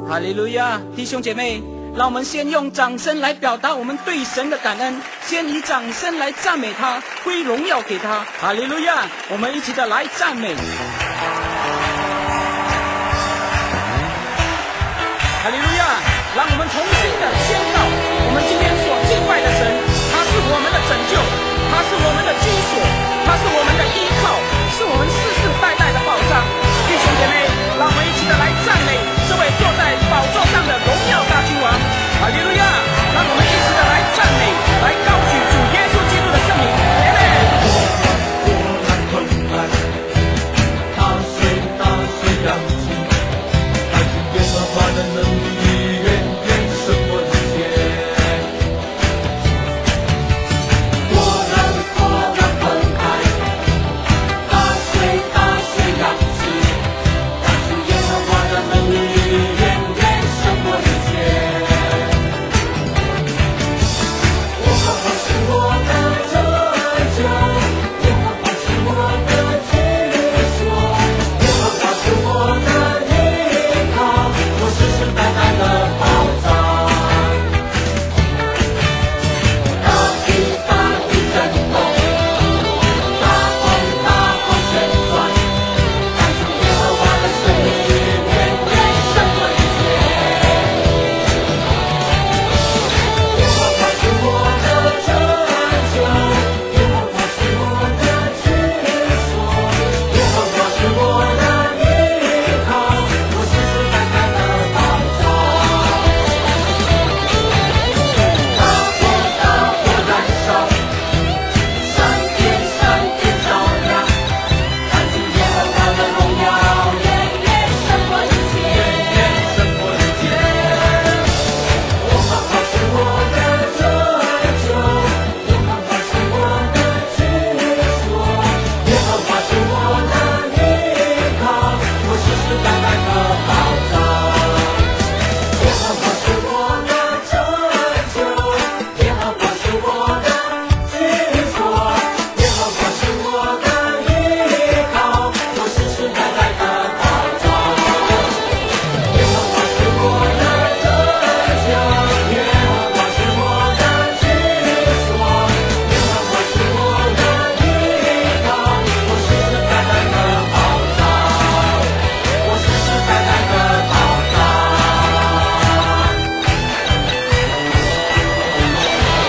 哈利路亚！弟兄姐妹，让我们先用掌声来表达我们对神的感恩，先以掌声来赞美他，归荣耀给他。哈利路亚！我们一起的来赞美。哈利路亚！让我们重新的宣告，我们今天所敬拜的神，他是我们的拯救，他是我们的居所，他是我们的依靠，